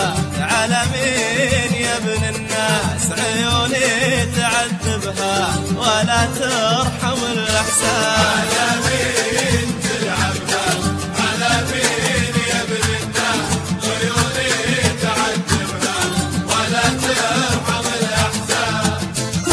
على مين يا ابن الناس عيوني تعذبها ولا ترحم الإحسان؟ على مين تلعبها على مين يا ابن الناس عيوني تعذبها ولا ترحم الإحسان؟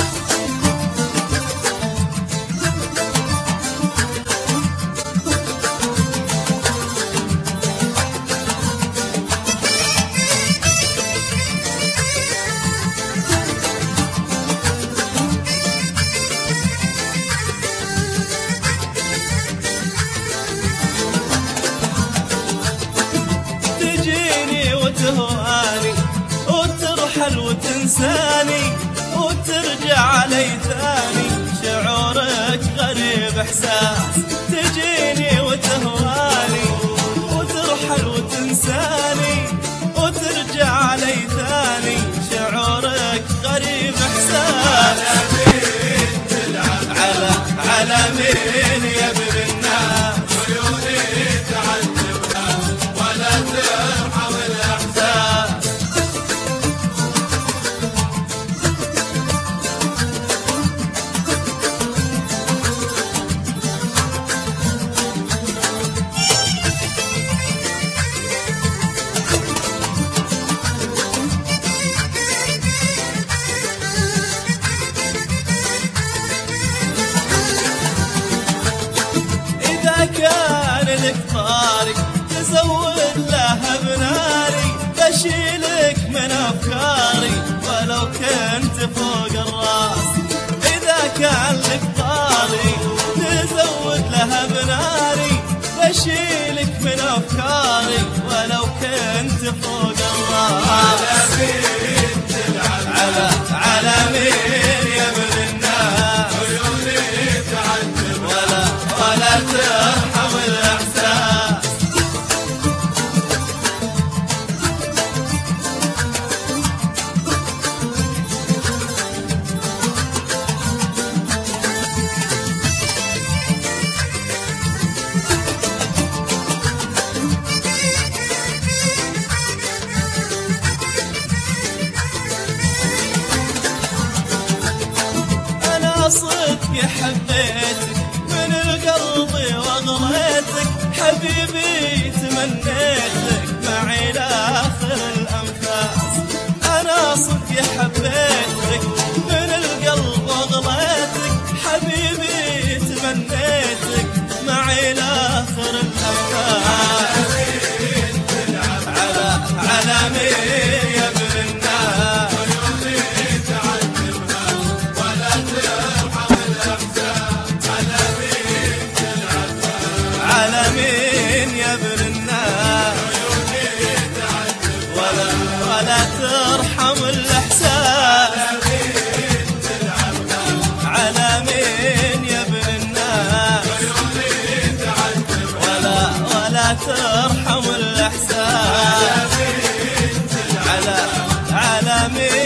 وتهواني وترحل وتنساني وترجع علي ثاني، شعورك غريب احساس. تجيني وتهواني وترحل وتنساني وترجع علي ثاني، شعورك غريب احساس. على مين تلعب على مين يا ابن الناس عيوني تعذبها ولا ترحم الإحساس؟ إذا كان لك طارق تزود لها بناري، بشيلك من أفكاري ولو كنت فوق الراس. إذا كان لك طارق تزود لها بناري، بشيلك من أفكاري ولو كنت فوق الراس. على مين تلعب على مين يا ابن الناس عيوني تعذب ولا ترحم الإحساس؟ أنا صدق حبيتك من القلب واغريتك، حبيبي تمنيتك معي لآخر الأنفاس. أنا صدق حبيتك من القلب واغريتك، حبيبي تمنيتك معي لآخر الأنفاس. على مين يا ابن الناس عيوني تعذبها ولا ترحم الإحسان؟ على مين تلعبها على مين يا ابن الناس عيوني تعذبها ولا ترحم الإحسان؟ على مين تلعبها على مين يا ابن الناس عيوني تعذبها ولا ترحم الإحسان؟ على مين